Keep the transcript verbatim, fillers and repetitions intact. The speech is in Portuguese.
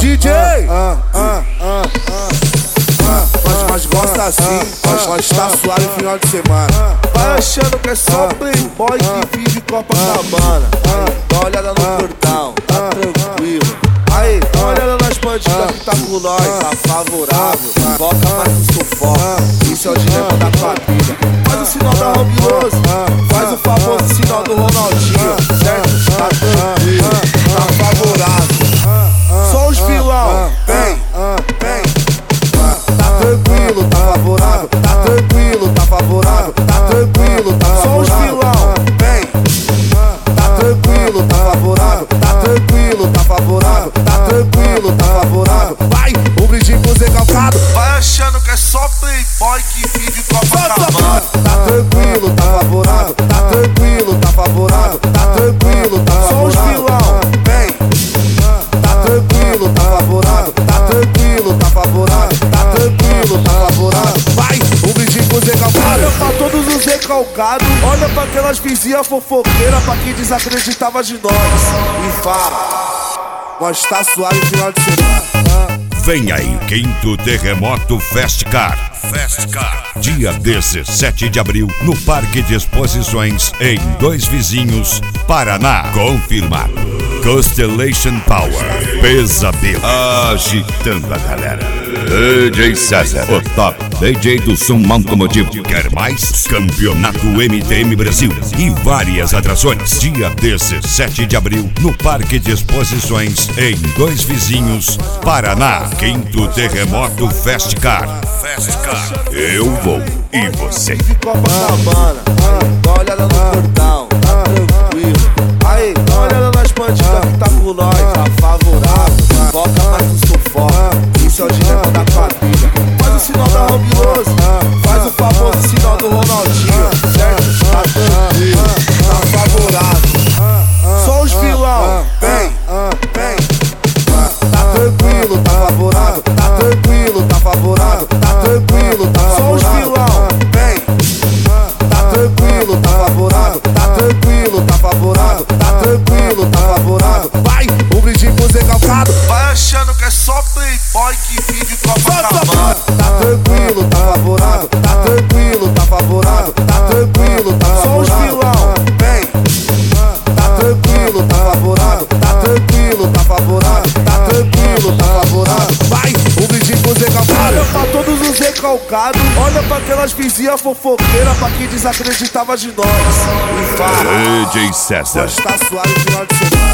D J! Ah, ah, ah, ah, ah, mas, mas gosta assim, mas, mas tá suave final de semana. Vai achando que é só playboy que vive Copacabana. Dá uma olhada no portão, tá tranquilo. Aí, dá uma olhada nas bandidas que tá com nós, tá favorável. Foca mais no sufoco, isso é o dilema da família. Faz o sinal da Robiloso, faz o famoso sinal do Ronaldinho, certo? Tá tranquilo, tá favorável. Só os vilão, vem, vem. Tá tranquilo, tá favorável. Tá tranquilo, tá favorável. Tá tranquilo, tá favorável. Só os vilão, vem. Tá tranquilo, tá favorável. Tá tranquilo, tá favorável. Tá tranquilo, tá favorável. Vai, um brindinho pro Zé Calcado. Vai achando que é só playboy que vive Copacabana. Tá tranquilo, tá favorável. Tá tranquilo, tá favorável. Tá tranquilo, tá favorável. Só os vilão, vem. Tá tranquilo, tá favorável. Tá tranquilo, tá favorável. Tá tranquilo, tá favorável. Vai, um brindinho pro Zé Calcado. Olha pra todos os recalcados. Olha pra aquelas vizinhas fofoqueiras, pra quem desacreditava de nós. E fala, nós tá suave final de semana. Vem aí, quinto Terremoto Festcar. Festcar. Dia dezessete de abril, no Parque de Exposições, em Dois Vizinhos, Paraná. Confirmado. Constellation Power. Pesadelo. Agitando a galera. D J César, o top D J do som automotivo. Quer mais? Campeonato M T M Brasil e várias atrações. Dia dezessete de abril, no Parque de Exposições, em Dois Vizinhos, Paraná. Quinto Terremoto Festcar. Festcar. Eu vou e você. Copacabana, dá uma olhada no portão, tá tranquilo. Aí, dá uma olhada nas bandidas que tá com nós, tá favorável. Foca mais no sufoco, isso é o dilema da família. Faz o sinal da Robiloso, faz o famoso sinal do Ronaldinho, certo? Tá tranquilo, tá favorável. Só os vilão, vem, vem. Tá tranquilo, tá favorável. Tá tranquilo, tá favorável. Tá tranquilo, tá favorável. Só os vilão, vem. Tá tranquilo, tá favorável. Tá tranquilo, tá favorável. Tá tranquilo, tá favorável. Vai, um brindinho pro Zé Calcado. Vai achando que é só playboy que vive Copacabana. Tá tranquilo, tá favorável. Tá tranquilo, tá favorável. Tá tranquilo, tá favorável. Só os vilão, vem. Tá tranquilo, tá favorável. Tá tranquilo, tá favorável. Tá tranquilo, tá favorável. Vai, um brindinho pro Zé Calcado. Olha pra todos os recalcados. Olha pra aquelas vizinhas fofoqueiras, pra quem desacreditava de nós. E fala, D J César. nós tá suave final de semana.